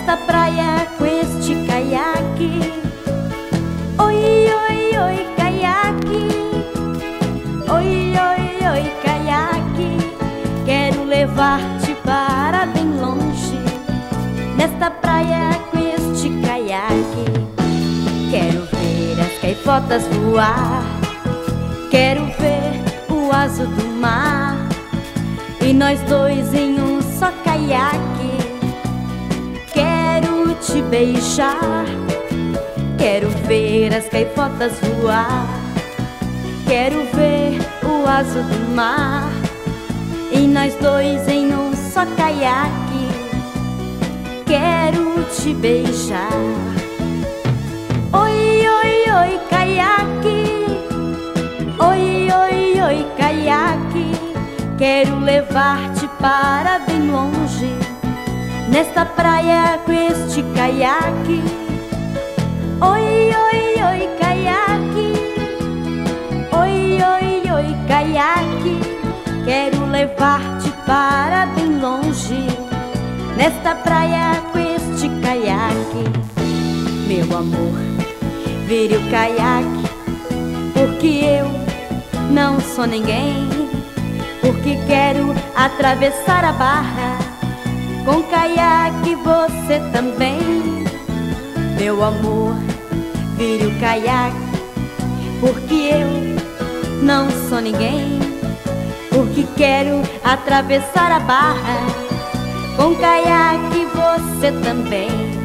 nesta praia com este caiaque. Oi, oi, oi, caiaque. Oi, oi, oi, caiaque. Quero levar-te para bem longe, nesta praia com este caiaque. Quero ver as gaivotas voar, quero ver o azul do mar, e nós dois em um só caiaque. Quero te beijar, quero ver as gaivotas voar, quero ver o azul do mar, e nós dois em um só caiaque. Quero te beijar. Oi, oi, oi, caiaque. Oi, oi, oi, caiaque. Quero levar-te para bem longe, nesta praia com este caiaque. Oi, oi, oi, caiaque. Oi, oi, oi, caiaque. Quero levar-te para bem longe, nesta praia com este caiaque. Meu amor, vire o caiaque, porque eu não sou ninguém, porque quero atravessar a barra com caiaque, você também. Meu amor, vire o caiaque, porque eu não sou ninguém, porque quero atravessar a barra com caiaque, você também.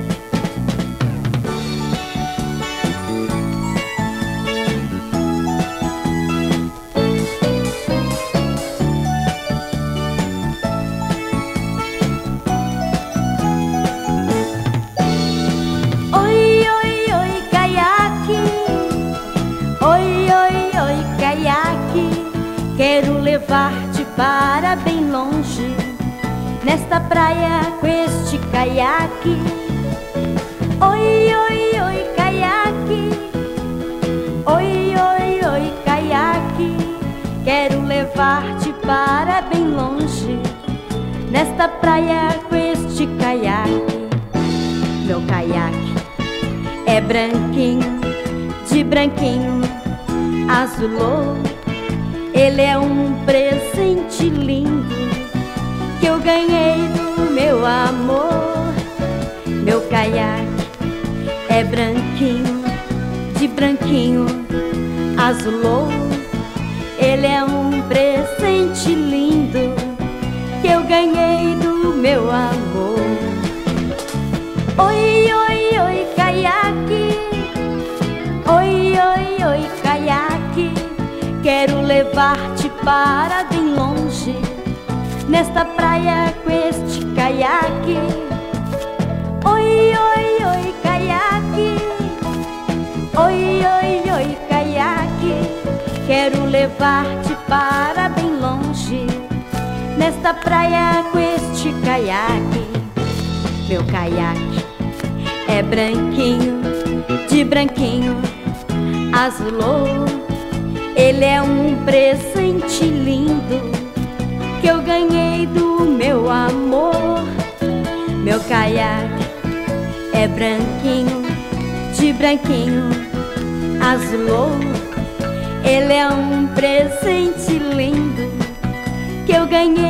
Oi, oi, oi, caiaque. Oi, oi, oi, caiaque. Quero levar-te para bem longe, nesta praia com este caiaque. Oi, oi, oi, caiaque. Oi, oi, oi, caiaque. Quero levar-te para bem longe, nesta praia com este caiaque. Meu caiaque é branquinho, de branquinho azulou. Ele é um presente lindo que eu ganhei do meu amor. Meu caiaque é branquinho, de branquinho azulou. Ele é um presente lindo que eu ganhei do meu amor. Oi, oi, oi, caiaque. Oi, oi, oi, caiaque. Quero levar-te para bem longe, nesta praia com este caiaque. Oi, oi, oi, caiaque. Oi, oi, oi, caiaque. Quero levar-te para bem longe, nesta praia com este caiaque. Meu caiaque é branquinho, de branquinho azulou. Ele é um presente lindo que eu ganhei do meu amor. Meu caiaque é branquinho, de branquinho azulou. Ele é um presente lindo que eu ganhei